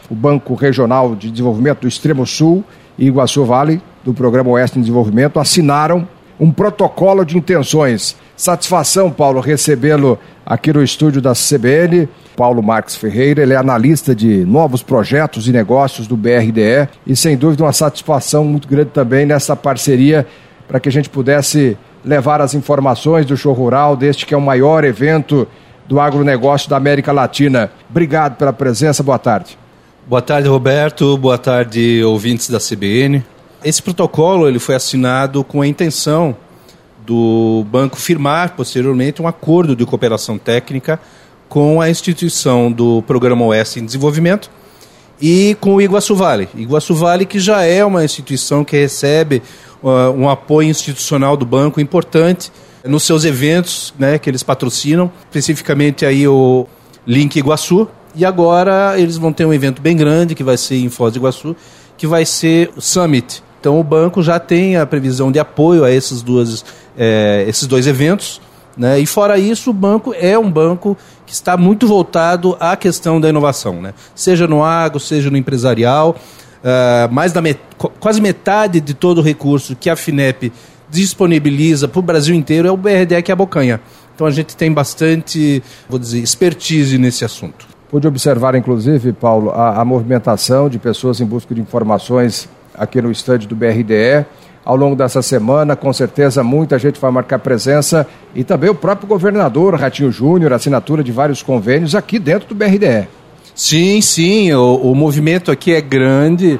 o Banco Regional de Desenvolvimento do Extremo Sul e Iguaçu Vale, do Programa Oeste em Desenvolvimento, assinaram um protocolo de intenções. Satisfação, Paulo, recebê-lo aqui no estúdio da CBN. Paulo Marques Ferreira, ele é analista de novos projetos e negócios do BRDE e, sem dúvida, uma satisfação muito grande também nessa parceria para que a gente pudesse levar as informações do Show Rural, deste que é o maior evento do agronegócio da América Latina. Obrigado pela presença, boa tarde. Boa tarde, Roberto, boa tarde, ouvintes da CBN. Esse protocolo ele foi assinado com a intenção do banco firmar, posteriormente, um acordo de cooperação técnica com a instituição do Programa Oeste em Desenvolvimento e com o Iguaçu Vale. Iguaçu Vale, que já é uma instituição que recebe um apoio institucional do banco importante nos seus eventos, né, que eles patrocinam, especificamente aí o Link Iguaçu, e agora eles vão ter um evento bem grande que vai ser em Foz do Iguaçu, que vai ser o Summit. Então o banco já tem a previsão de apoio a esses dois eventos, né? E fora isso, o banco é um banco que está muito voltado à questão da inovação, né? Seja no agro, seja no empresarial. Quase metade de todo o recurso que a FINEP disponibiliza para o Brasil inteiro é o BRDE que é a bocanha. Então a gente tem bastante, expertise nesse assunto. Pude observar, inclusive, Paulo, a movimentação de pessoas em busca de informações aqui no estande do BRDE. Ao longo dessa semana, com certeza, muita gente vai marcar presença e também o próprio governador, Ratinho Júnior, assinatura de vários convênios aqui dentro do BRDE. Sim, o movimento aqui é grande,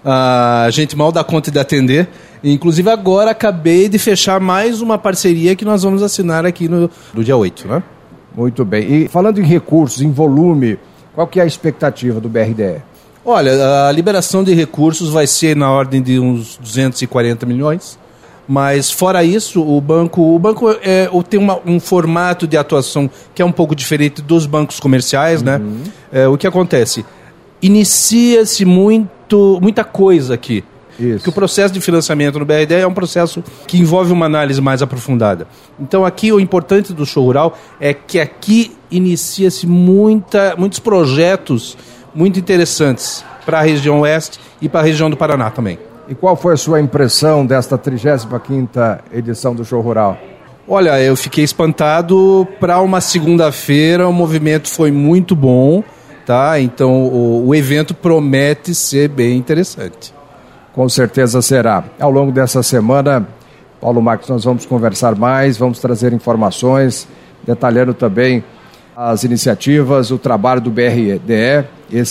a gente mal dá conta de atender. Inclusive agora acabei de fechar mais uma parceria que nós vamos assinar aqui no dia 8, né? Muito bem. E falando em recursos, em volume, qual que é a expectativa do BRDE? Olha, a liberação de recursos vai ser na ordem de uns 240 milhões, mas fora isso, o banco tem um formato de atuação que é um pouco diferente dos bancos comerciais, né? O que acontece? Inicia-se muita coisa aqui. Isso. Que o processo de financiamento no BRDE é um processo que envolve uma análise mais aprofundada. Então aqui o importante do Show Rural é que aqui inicia-se muitos projetos muito interessantes para a região oeste e para a região do Paraná também. E qual foi a sua impressão desta 35ª edição do Show Rural? Olha, eu fiquei espantado. Para uma segunda-feira o movimento foi muito bom, tá? Então o evento promete ser bem interessante. Com certeza será. Ao longo dessa semana, Paulo Marques, nós vamos conversar mais, vamos trazer informações, detalhando também as iniciativas, o trabalho do BRDE,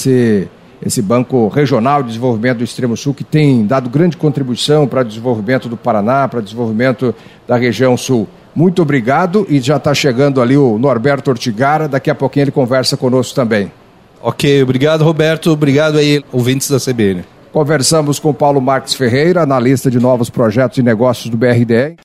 esse Banco Regional de Desenvolvimento do Extremo Sul, que tem dado grande contribuição para o desenvolvimento do Paraná, para o desenvolvimento da região sul. Muito obrigado, e já está chegando ali o Norberto Ortigara, daqui a pouquinho ele conversa conosco também. Ok, obrigado, Roberto, obrigado aí, ouvintes da CBN. Conversamos com Paulo Marques Ferreira, analista de novos projetos e negócios do BRDE.